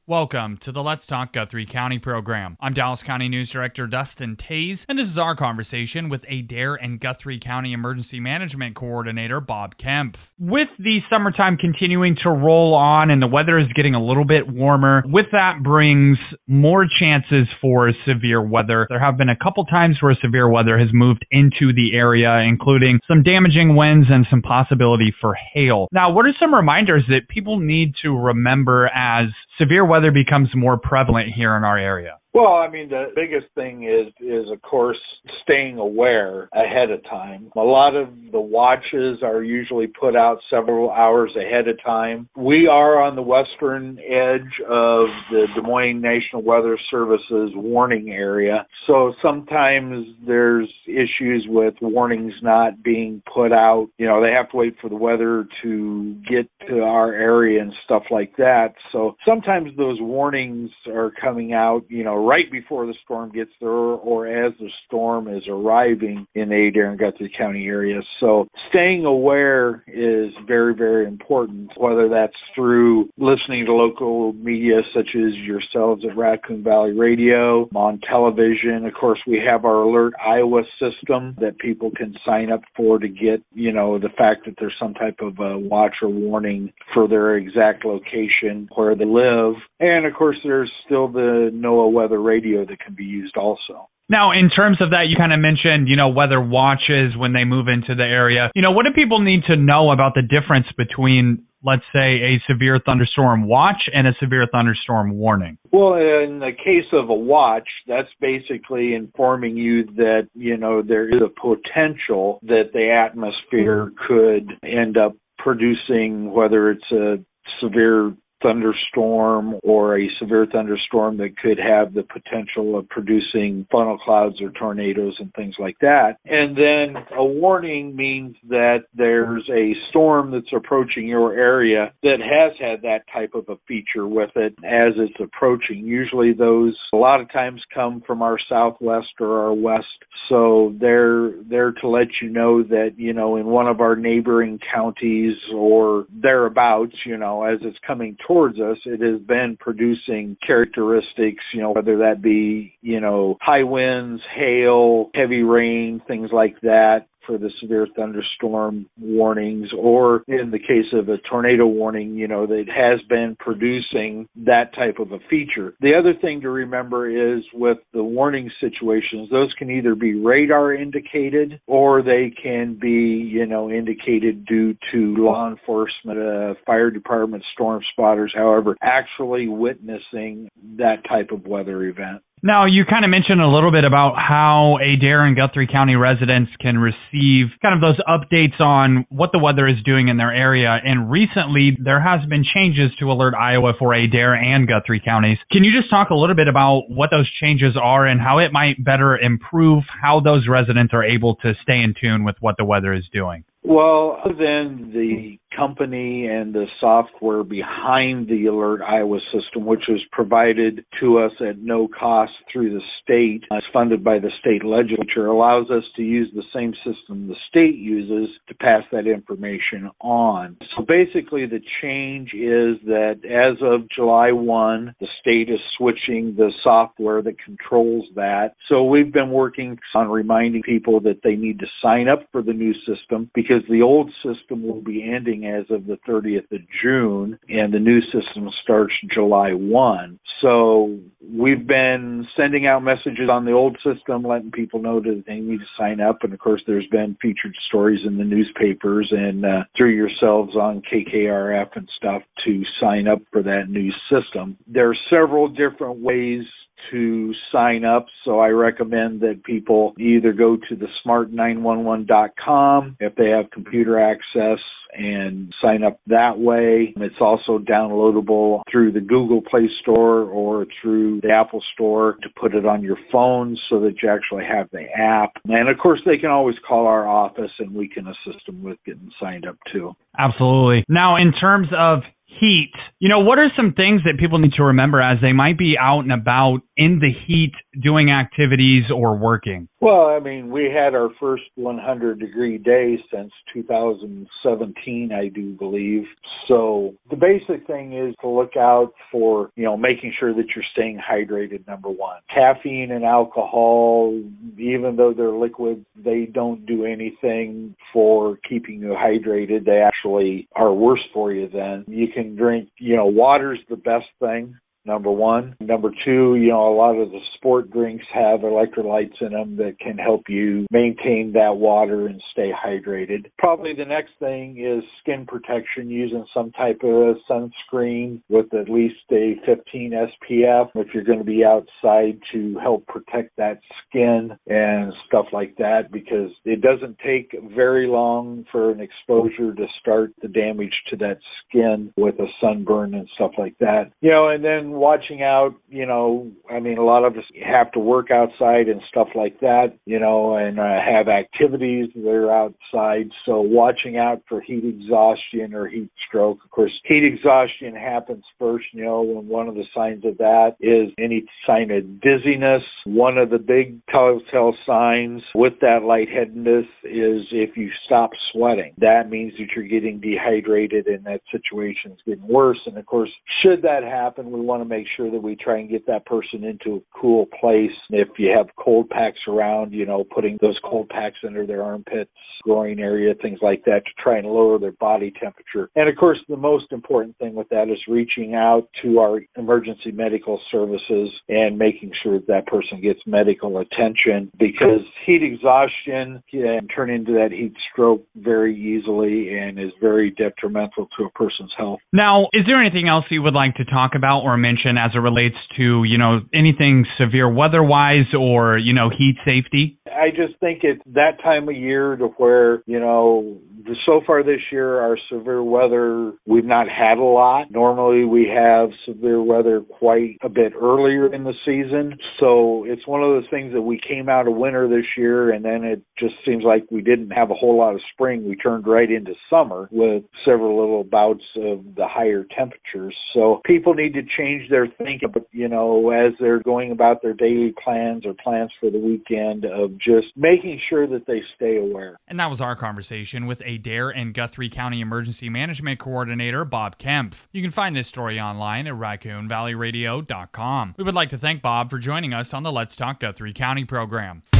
Welcome to the Let's Talk Guthrie County program. I'm Dallas County News Director Dustin Tays, and this is our conversation with Adair and Guthrie County Emergency Management Coordinator Bob Kempf. With the summertime continuing to roll on and the weather is getting a little bit warmer, with that brings more chances for severe weather. There have been a couple times where severe weather has moved into the area, including some damaging winds and some possibility for hail. Now, what are some reminders that people need to remember as severe weather becomes more prevalent here in our area? Well, I mean, the biggest thing is of course, staying aware ahead of time. A lot of the watches are usually put out several hours ahead of time. We are on the western edge of the Des Moines National Weather Service's warning area, so sometimes there's issues with warnings not being put out. You know, they have to wait for the weather to get to our area and stuff like that. So sometimes those warnings are coming out, right before the storm gets there or as the storm is arriving in the Adair and Guthrie County area. So staying aware is very, very important, whether that's through listening to local media such as yourselves at Raccoon Valley Radio, on television. Of course, we have our Alert Iowa system that people can sign up for to get, the fact that there's some type of a watch or warning for their exact location where they live. And of course, there's still the NOAA weather radio that can be used also. Now, in terms of that, you kind of mentioned, weather watches when they move into the area. What do people need to know about the difference between, let's say, a severe thunderstorm watch and a severe thunderstorm warning? Well, in the case of a watch, that's basically informing you that, there is a potential that the atmosphere could end up producing, whether it's a severe thunderstorm or a severe thunderstorm that could have the potential of producing funnel clouds or tornadoes and things like that. And then a warning means that there's a storm that's approaching your area that has had that type of a feature with it as it's approaching. Usually those a lot of times come from our southwest or our west. So they're there to let you know that, in one of our neighboring counties or thereabouts, as it's coming towards us, it has been producing characteristics, whether that be, high winds, hail, heavy rain, things like that for the severe thunderstorm warnings, or in the case of a tornado warning, that has been producing that type of a feature. The other thing to remember is with the warning situations, those can either be radar indicated or they can be, indicated due to law enforcement, fire department, storm spotters, however, actually witnessing that type of weather event. Now, you kind of mentioned a little bit about how Adair and Guthrie County residents can receive kind of those updates on what the weather is doing in their area. And recently, there has been changes to Alert Iowa for Adair and Guthrie counties. Can you just talk a little bit about what those changes are and how it might better improve how those residents are able to stay in tune with what the weather is doing? Well, other than the company and the software behind the Alert Iowa system, which was provided to us at no cost through the state, it's funded by the state legislature, allows us to use the same system the state uses to pass that information on. So basically the change is that as of July 1, the state is switching the software that controls that. So we've been working on reminding people that they need to sign up for the new system because the old system will be ending as of the 30th of June, and the new system starts July 1. So we've been sending out messages on the old system, letting people know that they need to sign up. And, of course, there's been featured stories in the newspapers and through yourselves on KKRF and stuff to sign up for that new system. There are several different ways to sign up, so I recommend that people either go to the smart911.com if they have computer access and sign up that way. It's also downloadable through the Google Play Store or through the Apple Store to put it on your phone so that you actually have the app. And of course, they can always call our office and we can assist them with getting signed up too. Absolutely. Now, in terms of heat, what are some things that people need to remember as they might be out and about in the heat doing activities or working? Well, I mean, we had our first 100-degree day since 2017, I do believe. So the basic thing is to look out for, making sure that you're staying hydrated, number one. Caffeine and alcohol, even though they're liquids, they don't do anything for keeping you hydrated. They actually are worse for you then. You can drink, water's the best thing. Number one. Number two, a lot of the sport drinks have electrolytes in them that can help you maintain that water and stay hydrated. Probably the next thing is skin protection, using some type of sunscreen with at least a 15 SPF if you're going to be outside to help protect that skin and stuff like that, because it doesn't take very long for an exposure to start the damage to that skin with a sunburn and stuff like that. And then watching out, a lot of us have to work outside and stuff like that, and have activities that are outside. So watching out for heat exhaustion or heat stroke. Of course, heat exhaustion happens first, and one of the signs of that is any sign of dizziness. One of the big telltale signs with that lightheadedness is if you stop sweating. That means that you're getting dehydrated and that situation is getting worse. And of course, should that happen, we want to make sure that we try and get that person into a cool place. If you have cold packs around, putting those cold packs under their armpits, groin area, things like that to try and lower their body temperature. And of course, the most important thing with that is reaching out to our emergency medical services and making sure that person gets medical attention, because heat exhaustion can turn into that heat stroke very easily and is very detrimental to a person's health. Now, is there anything else you would like to talk about or mention as it relates to, anything severe weather-wise or, heat safety? I just think it's that time of year to where, so far this year, our severe weather, we've not had a lot. Normally we have severe weather quite a bit earlier in the season. So it's one of those things that we came out of winter this year, and then it just seems like we didn't have a whole lot of spring. We turned right into summer with several little bouts of the higher temperatures. So people need to change their thinking, as they're going about their daily plans or plans for the weekend, of just making sure that they stay aware. And that was our conversation with Adair and Guthrie County Emergency Management Coordinator Bob Kempf. You can find this story online at RaccoonValleyRadio.com. We would like to thank Bob for joining us on the Let's Talk Guthrie County program.